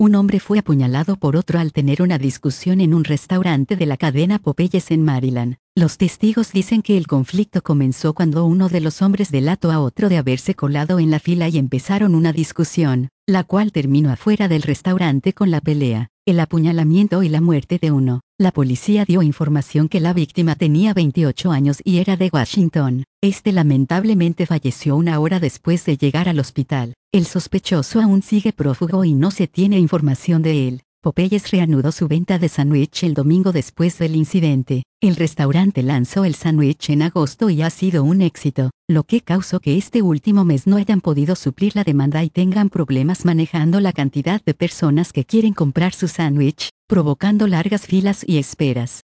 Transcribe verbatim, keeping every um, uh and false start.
Un hombre fue apuñalado por otro al tener una discusión en un restaurante de la cadena Popeyes en Maryland. Los testigos dicen que el conflicto comenzó cuando uno de los hombres delató a otro de haberse colado en la fila y empezaron una discusión, la cual terminó afuera del restaurante con la pelea, el apuñalamiento y la muerte de uno. La policía dio información que la víctima tenía veintiocho años y era de Washington. Este lamentablemente falleció una hora después de llegar al hospital. El sospechoso aún sigue prófugo y no se tiene información de él. Popeyes reanudó su venta de sándwich el domingo después del incidente. El restaurante lanzó el sándwich en agosto y ha sido un éxito, lo que causó que este último mes no hayan podido suplir la demanda y tengan problemas manejando la cantidad de personas que quieren comprar su sándwich, provocando largas filas y esperas.